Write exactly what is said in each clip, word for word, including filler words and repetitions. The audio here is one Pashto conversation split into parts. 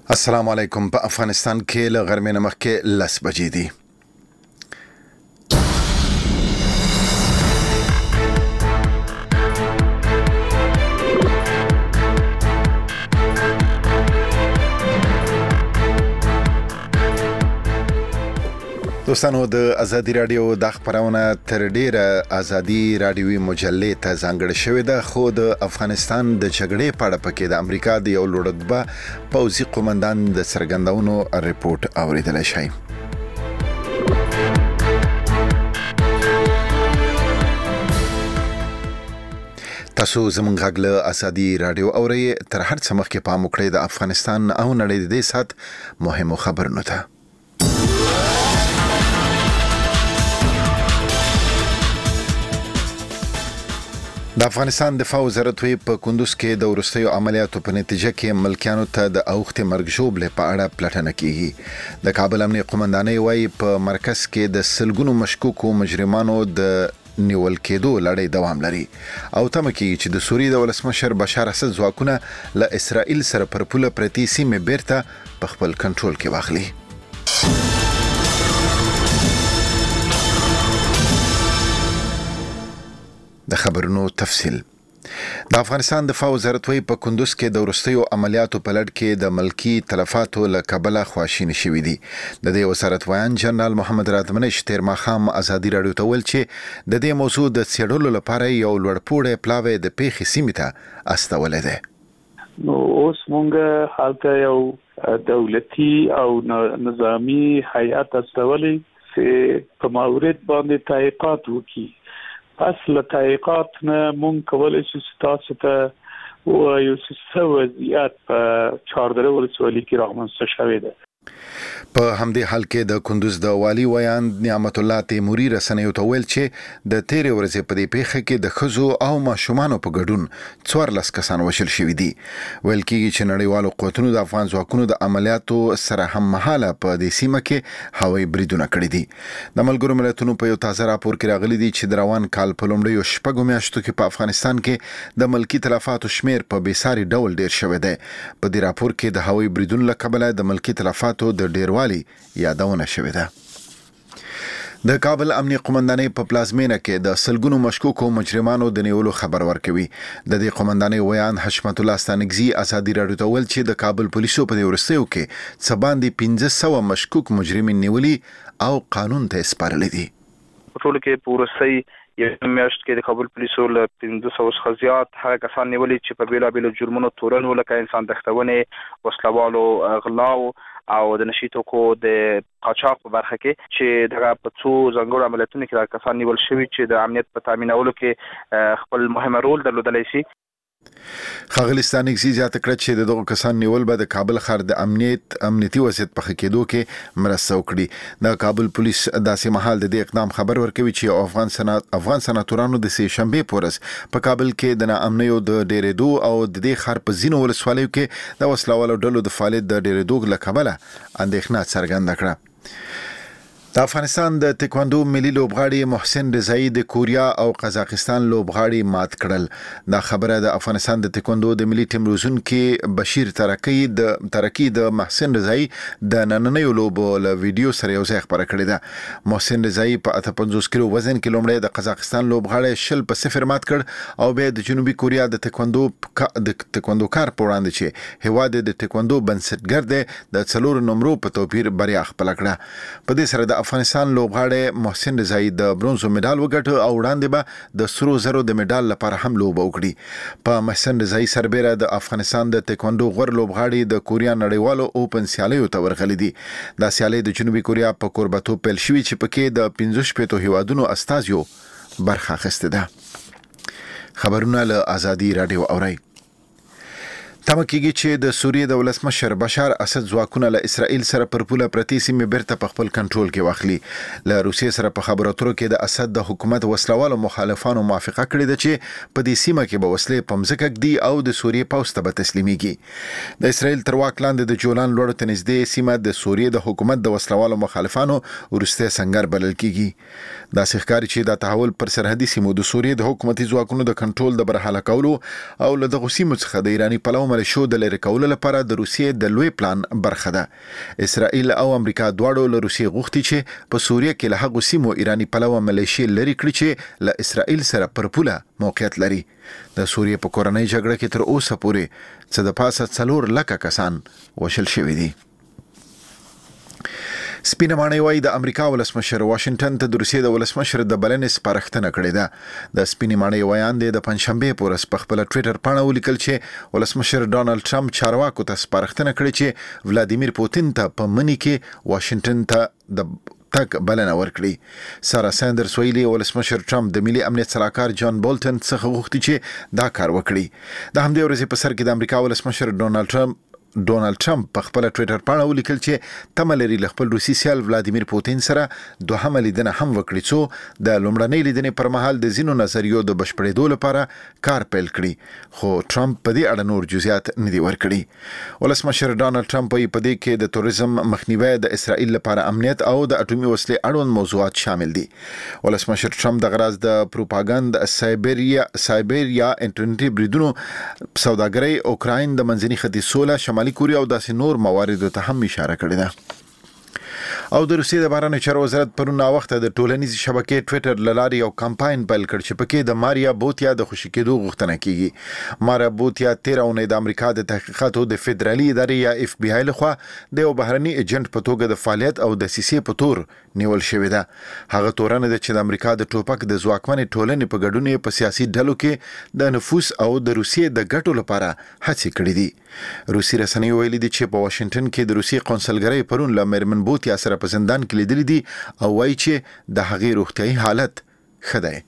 السلام علیکم. په افغانستان کې له غرمې نه مخکې لس بجې دي. دوستانو، د ازادي رادیو د خبرونه تر ډیره ازادي رادیوي مجلې ته ځانګړې شوې ده، خو د افغانستان د جګړې په اړه پکې د امریکا د یو لوړرتبه پوځي قومندان د څرګندونو ریپورت اوریدل شي. تاسو زموږ غږ له ازادي رادیو اورئ. تر هر څه مخکې پام وکړئ د افغانستان او نړۍ د دې سات مهمو خبرونو ته. د افغانستان دفاع وزارت په کندوز کې د وروستیو عملیاتو په نتیجه کې ملکیانو ته د اوښتې مرګ ژوبلې په اړه پلټنه کیږي. د کابل امنیه قومندانۍ وايي په مرکز کې د سلګونو مشکوکو مجرمانو د نیول کېدو لړۍ دوام لري او تمه کیږي چې د سوریې د ولسمشر بشار اسد ځواکونه له اسرائیل سره پر پوله پرتې سیمې بیرته په خپل کنټرول کې واخلي. د خبرونو تفصیل. د افغانستان دفاع وزارت په کندوز کې د وروستیو عملیاتو په لړ کې د ملکی تلفاتو له کبله خواشینی شوې دي. د دې وزارت وایي جنرال محمد راتمنی شتیر ماخام ازادي رادیو ته ویل چې د دې موضوع د څېړلو لپاره یو لوړپوړی پلاوی د پیښې سیمې ته استولې ده. نو اوس مونږ حالت یو دولتي او نظامی هیئت استولې چې په مورد باندې تحقیقات وکړي. پس له تحقیقات نه مونږ کولای شو تاسو ته وایو چې څه وضعیت په چهاردره ولسوالۍ کې رامنځته شوې ده. په همدې حال کې د کندوز د والی ویاند نعمت الله تیموري رسنیو ته ویل چې د تیرې ورځې په دې پیښه کې د ښځو او ماشومانو په ګډون څوارلس کسان وژل شوي دي. ویل کېږي چې نړیوالو قوتونو د افغان ځواکونو د عملیاتو سره هم مهاله په دې سیمه کې هوایي بریدونه کړي دي. د ملګرو ملتونو په یو تازه راپور کې راغلي دي چې د روان کال په لومړیو شپږو میاشتو کې په افغانستان کې د ملکی تلفاتو شمیر په بېساري ډول ډیر شوی دی. په دې راپور کې د هوایي بریدونو له کبله د ملکی تلفاتو د ډیروالی یادونه شوې ده. د کابل امنیه قومندانۍ په پلازمینه کې د سلګونو مشکوکو مجرمانو د نیولو خبر ورکوي. د دې قومندانۍ ویان حشمت الله ستانکزي ازادي رادیو ته ویل چې د کابل پولیسو په دې وروستیو کې څه باندې پنځه سوه مشکوک مجرمین نیولي او قانون ته سپارلي دي. ټول کې پورسي یو میاشت کې د کابل پولیسو له پنځه سوه څخه زیات هغه کسان نیولي چې په بیلابیلو جرمونو تورنو لکه انسان تښتونې، وسلوالو، غلاو او د نشي توکو د قاچاق په برخه کې چې دغه په څو ځانګړو عملیاتونو کې دا کسان نیول شوي چې د امنیت په تامینولو کې خپل مهمه رول درلودلی شي. ښاغلي ستانکزي زیاته کړه چې د دغو کسان نیول به د کابل ښار د امنیت امنیتي وضعیت په ښه کېدو کې مرسته وکړي. د کابل پولیس داسې مهال د دې اقدام خبر ورکوي چې افغان سنات افغان سناتورانو د سې شنبې په ورځ په کابل کې د ناامنیو د ډېرېدو او د دې ښار په ځینو ولسوالیو کې د وسلوالو ډلو د فعالیت د ډېرېدو له کبله اندېښنه څرګنده کړه. د افغانستان د تکواندو ملي لوبغاړي محسن رضایی د کوریا او قزاقستان لوبغاړي مات کړل. دا خبره د افغانستان د تکواندو د ملي ټیم روزونکي بشیر ترکی د ترکی د محسن رضایی د نننیو لوبو له ویډیو سره یو ځای خبره کړې ده. محسن رضایی په اته پنځوس کیلو وزن کې لومړی د قزاقستان لوبغاړي شل په صفر مات کړ او بیا د جنوبي کوریا د تکواندو د تکواندو کار په وړاندې چې هیواد د تکواندو بنسټګر دی د څلور نمرو په توپیر بریا خپل کړه. په دې سره د افغانستان لوبغاړی محسن رضایی د برونزو مډال وګټه او وړاندې به د سرو زرو د مډال لپاره هم لوبه وکړي. په محسن رضایی سربیره د افغانستان د تکواندو غوړ لوبغاړي د کوریا نړیوالو اوپن سیالیو ته ورغلي دي. دا سیالي د جنوبي کوریا په کوربتو پیل شوي چې پکې د پنځه شپېتو هیوادونو استازیو برخه اخیستې ده. خبرونه له ازادي رادیو اورئ. تمه کېږي چې د سوریې د ولسمشر بشار اسد ځواکونه له اسرائیل سره پر پوله پرتې سیمې بیرته په خپل کنټرول کې واخلي. له روسیې سره په خبرو اترو کې د اسد د حکومت وسلوالو مخالفانو موافقه کړې ده چې په دې سیمه کې به وسلې په مځکه ږدي او د سوریې پوځ ته به تسلیمیږي. د اسرائیل تر واک لاندې د جولان لوړو ته نږدې سیمه د سوریې د حکومت د وسلوالو مخالفانو وروستی سنگر بلل کېږي. داسې ښکاري چې دا تحول پر سرحدي سیمو د سوریې د حکومتي ځواکونو د کنټرول د برحاله کولو او له دغو سیمو څخه د ایراني پلو ملیشو د لری کولو لپاره د روسیې د لوی پلان برخه ده. اسرائیل او امریکا دواړو له روسیې غوښتي چې په سوریه کې له هغو سیمو ایرانی پلوه ملیشي لری کړي چې له اسرائیل سره پر پوله موقعیت لري. د سوریې په کورنۍ جګړه کې تر اوسه پورې څه د پاسه څلور لکه کسان وشل شوي دي. سپینه ماڼۍ وايي د امریکا ولسمشر واشنگټن ته د روسیې د ولسمشر د بلنې سپارښتنه کړې ده. د سپینې ماڼۍ ویان د پنځشنبه په ورځ په خپل ټوئیټر باندې ولیکل چې ولسمشر ډونالد ټرمپ چارواکو ته سپارښتنه کړې چې ولادیمیر پوتین ته په منی کې واشنگټن ته د تک بلنه ورکړي. سارا ساندرز ویلي ولسمشر ټرمپ د ملي امنیت صلاحکار جان بولټن څخه غوښتي چې دا کار وکړي. د همدې ورځې په سر کې د امریکا ولسمشر ډونالد ټرمپ ډونالد ټرمپ په خپل ټوئیټر باندې ولیکل چې تمه لري له خپل روسي سیال ولادیمیر پوتین سره دوهمه لیدنه هم وکړي څو د لومړنۍ لیدنې پر مهال د زینو نظریو د بشپړېدو لپاره کار پیل کړي. خو ټرمپ په دې اړه نور جزئیات نه دي ورکړي. ولسمشر ډونالد ټرمپ په دې کې د تروریزم مخنیوي د اسرائیل لپاره امنیت او د اټومي وسلې اړوند موضوعات شامل دي. ولسمشر ټرمپ د غراز د پروپاګاندا سایبریا سایبریا انټرنیټي بریدونو سوداګرۍ اوکراین د منځني ختیځ سوله شمالي کوریا او داسې نور مواردو ته هم اشاره کړې ده. او د روسیې د بهرنیو چارو وزارت پرون وخت د ټولنیزې شبکې ټوئیټر لاري یو کمپاین پیل کړ چې پکې د ماریا بوتیا د خوشی کېدو غوښتنه کیږي. ماریا بوتیا تیر اونۍ د امریکا د تحقیقاتو د فدرالي ادارې یا اف بي آی لخوا د یو بهرني ایجنټ په توګه د فعالیت او د سیسي په تور نیول شوې ده. هغه تورنه ده چې د امریکا د ټوپک د ځواکمنې ټولنې په ګډون په سیاسي ډلو کې د نفوذ او د روسیې د ګټو لپاره هڅې کړې دي. روسي رسنۍ ویلي دي چې په واشنگټن کې د روسي قونسلګرۍ پرون له میرمن بوتیا سره په زندان کې لیدلې دي او وایي چې د هغې روغتیايي حالت ښه دی.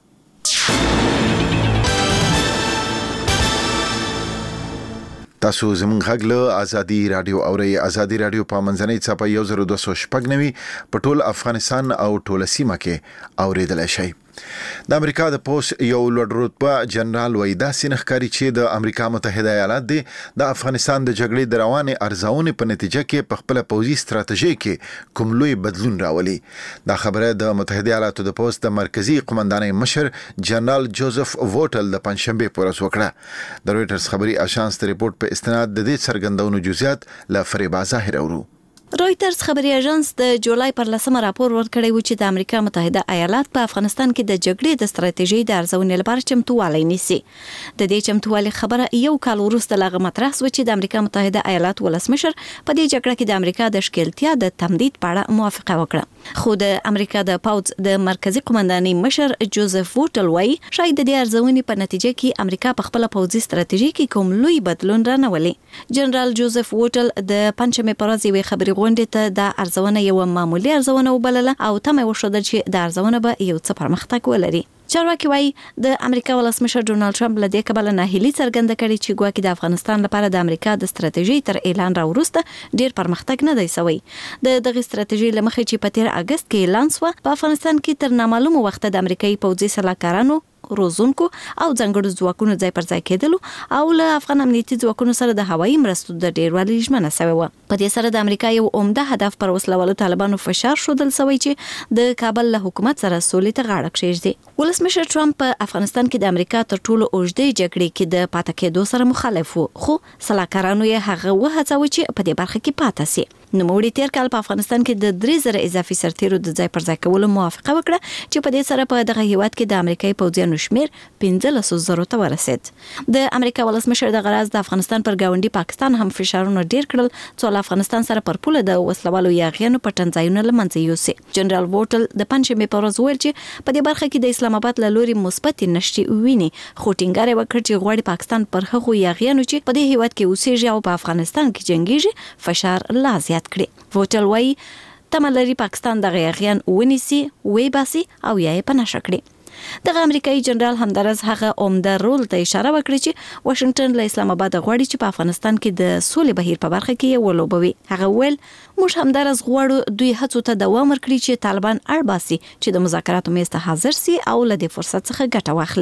تاسو زموږ غږ له ازادي رادیو اورئ. ازادي رادیو په منځنۍ څپه یو زر دوه سوه شپږ نوي په ټول افغانستان او ټوله سیمه کې اوریدلای شئ. د امریکا د پوس یو لوړ رتبه جنرال وایي داسې نه ښکاري چې د امریکا متحده ایالات د افغانستان د جګړې د روانې ارزونې په نتیجه کې په خپل پوځي ستراتیژي کې کوم لوی بدلون راولي. دا خبره د متحده ایالاتو د پوس د مرکزی قومندانۍ مشر جنرال جوزف ووټل د پنځشنبه په ورځ وکړه. د رويټرز خبري اژانس د ریپورت په استناد د دې څرګندونو جزئیات له فریبا ظاهر اورو. رويټرز خبري اژانس د جولای پر لسمه راپور ورکړی و چې د امریکا متحده ایالات په افغانستان کې د جګړې د ستراتیژي د ارزونې لپاره چمتووالی نیسي. د دې چمتووالي خبره یو کال وروسته لغه مطرح شو چې د امریکا متحده ایالات ولسمشر په دې جګړه کې د امریکا د ښکیلتیا د تمدید په اړه موافقه وکړه. خو د امریکا د پاوز د مرکزی قومندانۍ مشر جوزف ووټل وایي شاید د دې ارزونې په نتیجه کې امریکا په خپل پوځي ستراتیژي کې کوم لوی بدلون رانولي. جنرال جوزف ووټل د پنځمه پر ورځ یو خبري غونډې ته د ارزونه یو معمولی ارزونه وبلله او تمه وشوده چې د ارزونه به یو څه پرمختګ ولري. چارواکي وایي د امریکا ولسمشر ډونالد ټرمپ له دې کبله ناهیلي څرګنده کړې چې ګواکې د افغانستان لپاره د امریکا د ستراتیژي تر اعلان را وروسته ډیر پرمختګ نه دی شوی. د دغه ستراتیژي لمخې چې په تیر اگست کې اعلان شو په افغانستان کې تر نامعلومه وخت د امریکایي پوځي سلاکارانو روزونکو او ځنګړو ځواکونو ځای پر ځای کېدلو او له افغان امنیتي ځواکونو سره د هوایي مرستو د ډیروالي ژمنه شوې وه. په دې سره د امریکا یو عمده هدف پر وسلوالو طالبانو فشار ښودل شوی چې د کابل له حکومت سره سولې ته غاړه کېږدي. ولسمشر ټرمپ په افغانستان کې د امریکا تر ټولو اوږدې جګړې کې د پاتې کېدو سره مخالف و، خو سلاکارانو یې هغه وهڅاوه چې په دې برخه کې پاتې شي. نوموړي تیر کال په افغانستان کې د درې زره اضافي سرتیرو د ځای پر ځای کولو موافقه وکړه چې په دې سره په دغه هیواد کې د امریکایي پوځیانو شمیر پنځلس زره ته ورسید. د امریکا ولسمشر د غراز د افغانستان پر ګاونډي پاکستان هم فشارونه ډیر کړل چې له افغانستان سره پر پوله د وسلوالو یاغیانو پټنځایونه لمنځه یوسي. جنرال ووټل د پنځمې په ورځ ویل چې په دې برخه کې د اسلام آباد له لوري مثبت نشټي ویني، خو ټینګار وکړ چې غواړي پاکستان پر هغو یاغیانو چې په دې هیواد کې اوسېږي او په افغانستان کې جنگيږي فشار لا زیات کړي. ووټل وایي تمه لري پاکستان د غیاغیان ونیسي، وی باسي او یا یې په نشه کړي. دغه امریکایي جنرال همدارس هغه عمده رول ته اشاره وکړي چې واشنگټن له اسلام آباد غواړي چې په افغانستان کې د سولې بهیر په برخه کې ولوبوي. هغه ویل موږ همدارس غواړو دوی هڅو ته دوام ورکړي چې طالبان اړ باسي چې د مذاکراتو میز ته حاضر سي او له دې فرصت څخه ګټه واخلي.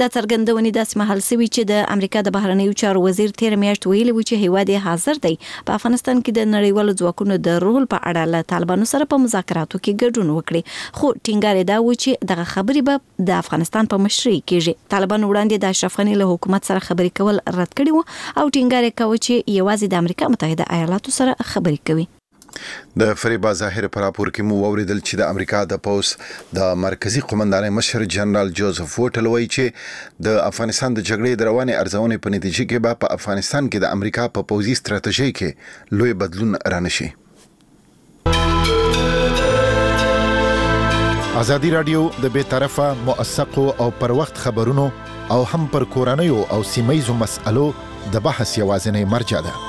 د څرګندونې داسې مهال سوي چې د امریکا د بهرنیو چارو وزیر تیر میاشت ویلي و چې هیواد حاضر دی په افغانستان کې د نړیوالو ځواکونو د رول په اړه له طالبانو سره په مذاکراتو کې ګډون وکړي، خو ټینګار دا و چې دغه خبرې به د افغانستان په مشرۍ کېږي. طالبان وړاندې د اشرف غني له حکومت سره خبرې کول رد کړي وو او ټینګار یې کاوه چې یوازې د امریکا متحده ایالاتو سره خبرې کوي. د فریبا ظاهر پر راپور کې مو اوریدل چې د امریکا د پوز د مرکزی قومندانۍ مشر جنرال جوزف ووټل وایي چې د افغانستان د جګړې د روانې ارزونې په نتیجه کې به په افغانستان کې د امریکا په پوزي ستراتیژي کې لوی بدلون رانشي. ازادي رادیو د بے طرفه موثقو او پر وخت خبرونو او هم پر کورنیو او سیمایزو مسألو د بحث یوازینی مرجع ده.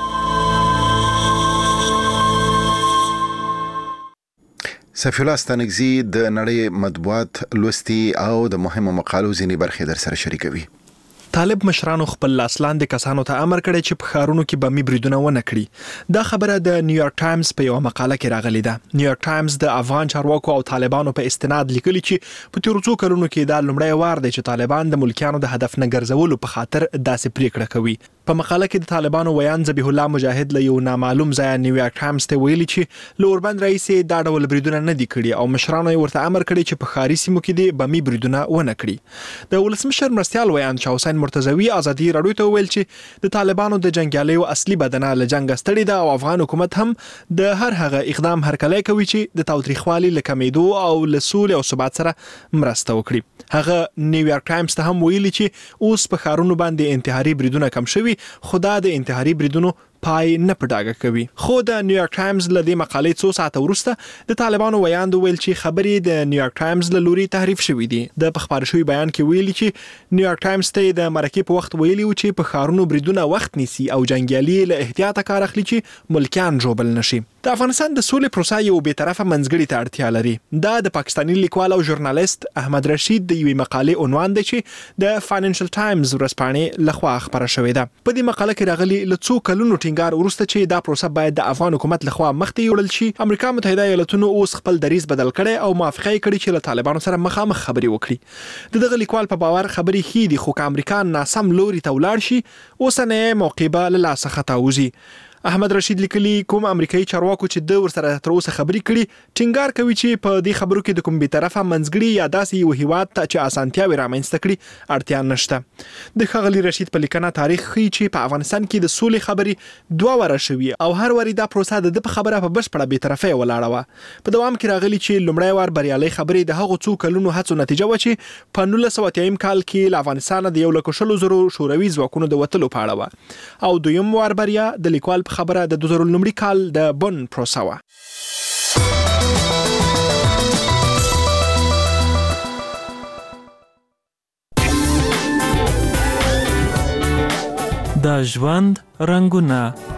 سفی الله ستانکزی د نړۍ مطبوعات لوستي او د مهمو مقالو ځینې برخې در سره شریکوي. طالب مشرانو خپل لاسلاندې کسانو ته امر کړی چې په ښارونو کې بمي بریدونه ونه کړي. دا خبره د نیویارک ټایمز په یو مقاله کې راغلې ده. نیویارک ټایمز د افغان چارواکو او طالبانو په استناد لیکلي چې په تیرو څو کلونو کې دا لومړی وار دی چې طالبان د ملکیانو د هدف نه ګرځولو په خاطر داسې پریکړه کوي. په مقاله کې د طالبانو ویان ذبیح الله مجاهد له یو نامعلوم ځای نیویارک ټایمز ته ویلي چې لوربند رئیس دا ډول بریدونه نه دي کړي او مشرانو یې ورته امر کړی چې په ښاري سیمو کې دي بمي بریدونه ونه کړي. د ولسمشر مرستیال ویان شاه حسین مرتضوی ازادي راډیو ته ویل چې د طالبانو د جنگیالیو اصلي بدنه له جنگ ستړي ده او افغان حکومت هم د هر هغه اقدام هرکلی کوي چې د تاوتریخوالي له کمیدو او له سولې او ثبات سره مرسته وکړي. هغه نیویارک ټایمز ته هم ویلي چې اوس په ښارونو باندې انتحاري بریدونه کم شوي، خو دا د انتحاري بریدونو پای نه پټاګه کوي. خو د نیویارک ټایمز له دې مقالې څو ساعته وروسته د طالبانو ویاند ویل چې خبرې د نیویارک ټایمز له لوري تحریف شوې دي. د خبرو شوی بیان کې ویلي چې نیویارک ټایمز ته د مرکې په وخت ویلي و چې په ښارونو بریدونه وخت نیسي او جنگیالي له احتیاطه کار اخلي چې ملکیان جوړبل نشي. د افغانستان د سولې پروسه یو به طرفه منځګړي ته اړتیا لري. دا د پاکستاني لیکوال او ژورنالیست احمد رشید د یوې مقالې عنوان دی چې د فاینانشل ټایمز ورځپاڼې لخوا خبره شوې ده. په دې مقاله کې راغلي له څو کلونو ټینګار وروسته چې دا پروسه باید د افغان حکومت لخوا مخته یوړل شي. امریکا متحده ایالاتونو اوس خپل دریځ بدل کړي او موافقه کړې چې له طالبانو سره مخامخ خبرې وکړي. د دغه لیکوال په باور خبرې خې دي، خو که امریکا ناسم لوري ته ولاړ شي اوسنۍ موقع به له لاسه خطاوځي. احمد رشید لیکلي کوم امریکایي چارواکو چې د ورسره تر اوسه خبرې کړي ټینګار کوي چې په دې خبرو کې د کوم به طرفه منځګړي یا داسې یو هیواد ته چې اسانتیاوي رامنځته کړي اړتیا نشته. د ښاغلي رشید په لیکنه تاریخ ښیي چې په افغانستان کې د سولې خبرې دوه واره شوي او هر واري دا پروسه د په خبره په بشپړه بې طرفۍ ولاړه وه. په دوام کې راغلي چې لومړی وار بریالۍ خبرې د هغو څو کلونو هڅو نتیجه وه چې په نولس سوه اتیایم کال کې له افغانستانه د یو لک شلو زرو شوروي ځواکونو د وتلو په اړه وه، او دویم وار بریا د لیکوال په خبره د دوه زره لومړي کال د بون پروسه وه. د ژوند رنګونه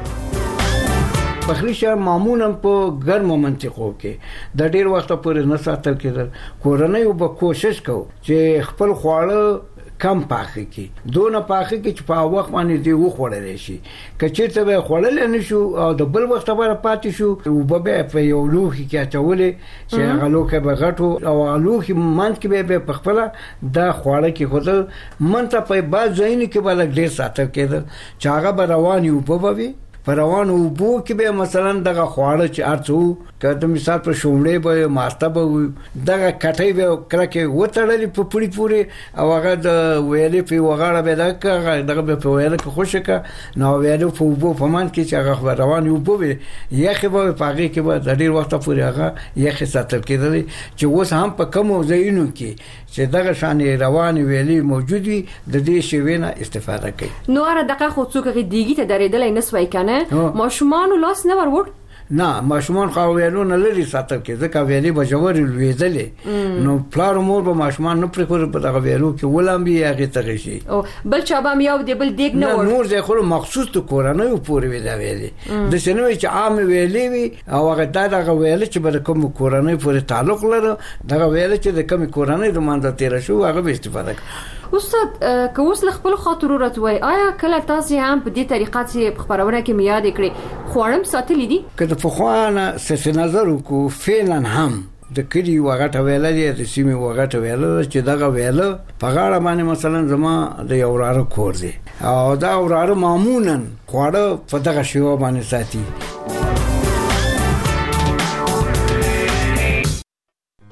بخری شهر معمولا په ګرمو منطقو کې د ډیر وخت پورې نه ساتل کېدل. کورنۍ به کوشش کوو چې خپل خواړه کم پاخه کی دونه پاخه کی چې په وخت باندې دی وخوړل شي. کچېرته به خوړل نه شو او د بل وخت لپاره پاتې شو او به په یو لوخي کې اچولې چې هغه لوخه به غټو او لوخي منځ کې به په خپل د خوړه کې خود منته په باز ځین کې بل ډیر ساتل کېدل چې هغه به روان یو په بوي پر روانو بو کې به مثلا دغه خواړه چې ارڅو کته مثال پر شومړې به ماسته به دغه کټي به کرکه وټړلې په پوری پوری او هغه د ویلې په وغاړه به دغه دغه په ویلې کې خوشکه نو ویلې په بو په مان کې چې هغه روان یو بو یخه به پاګه کې به د ډیر وخت پورې هغه یخه ساتل کېدل چې اوس هم په کوم ځایونو کې چې دغه شان روان ویلې موجودي د دې شوینه استفاده کوي. نو اره دغه خو څوک دیږي ته درېدل نه سوي کنه ماشومان لاس نه ورور نه ماشومان خو ویلو نه لري ساتل کې ځکه ویلې بجور ویدلې نو پلار مور به ماشومان نه پرې کول په دغه ویلو کې ولامبي هغه ته شي او بل چا به یو دی بل دیګ نه ور نور ځای خو مخصوص ته کورانه پورې ویلا ویلې د شنو چې عام ویلې وي او هغه دغه ویلې چې بل کوم کورانه پورې تعلق لري دغه ویلې چې د کوم کورانه د مانده تیر شو هغه به استفاده کوي. استاد که اوس له خپل خاطرو راتوي آیا کله تاسو هم په دې طریقه چې خبرونه کې میاد کړی خوړم ساتلې دي؟ که د فخوانه صرف نظر کو فعلا هم د کلی وغټه ویله دی د سیمې وغټه ویله چې دغه ویله په غاړه باندې مثلا زما د یو وراره کور دی او دا وراره معمولا خواړه په دغه شیوه باندې ساتي.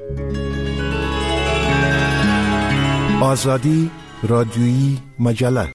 آزادی رادیویی مجله